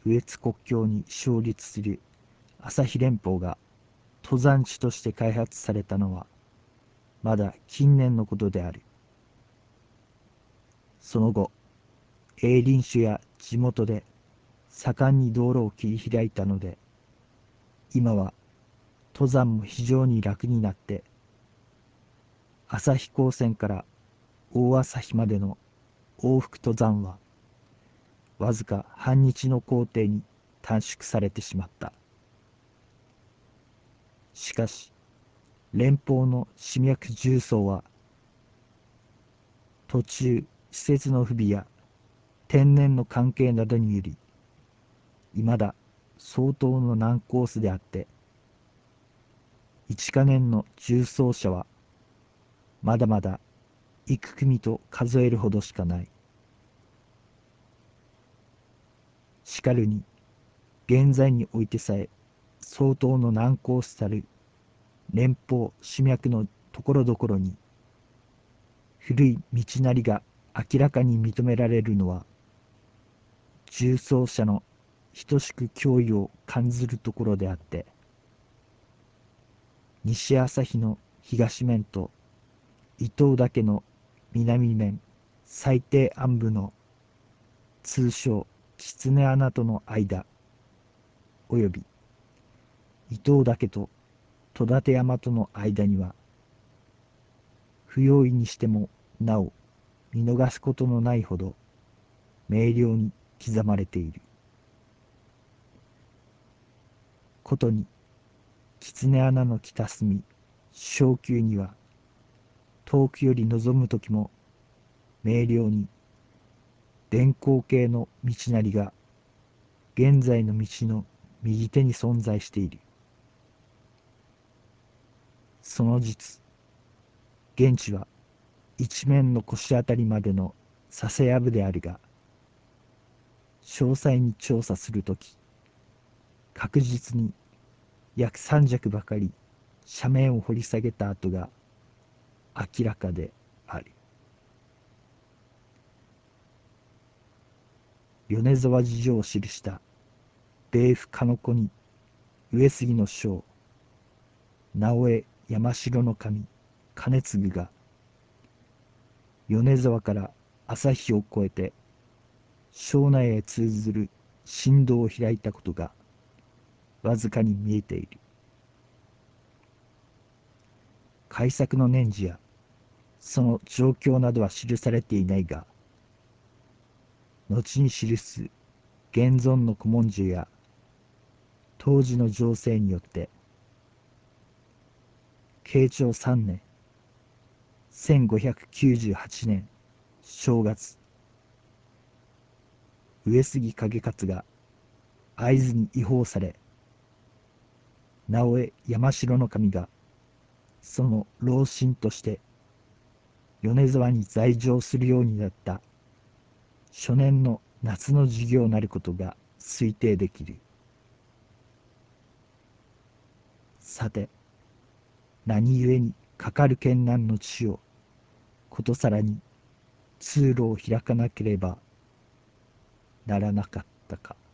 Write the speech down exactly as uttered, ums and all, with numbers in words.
羽越国境に創立する朝日連峰が登山地として開発されたのはまだ近年のことである。その後、営林署や地元で盛んに道路を切り開いたので、今は登山も非常に楽になって、旭高線から大旭までの往復登山はわずか半日の行程に短縮されてしまった。しかし、連峰の市脈重曹は途中施設の不備や天然の関係などにより、いまだ相当の難コースであって、一か年の重曹者はまだまだ幾組と数えるほどしかない。しかるに、現在においてさえ相当の難コースたる連峰主脈のところどころに、古い道なりが明らかに認められるのは、重曹者の等しく脅威を感ずるところであって、西旭の東面と伊東岳の南面最低暗部の通称狐穴との間および伊東岳と戸立山との間には、不用意にしてもなお見逃すことのないほど明瞭に刻まれている。ことに狐穴の北隅小丘には、遠くより望むときも明瞭に電光系の道なりが現在の道の右手に存在している。その実、現地は一面の腰あたりまでの笹やぶであるが、詳細に調査するとき、確実に約三尺ばかり斜面を掘り下げた跡が明らかである。米沢事情を記した米府かの子に上杉の将直江山城の神兼続が米沢から旭を越えて庄内へ通ずる新道を開いたことがわずかに見えている。開削の年次やその状況などは記されていないが、後に記す現存の古文書や当時の情勢によって慶長さんねんせんごひゃくきゅうじゅうはちねん正月、上杉景勝が会津に違法され、直江山城の神がその老臣として米沢に在城するようになった初年の夏の授業なることが推定できる。さて、何故にかかる県南の地をことさらに通路を開かなければならなかったか。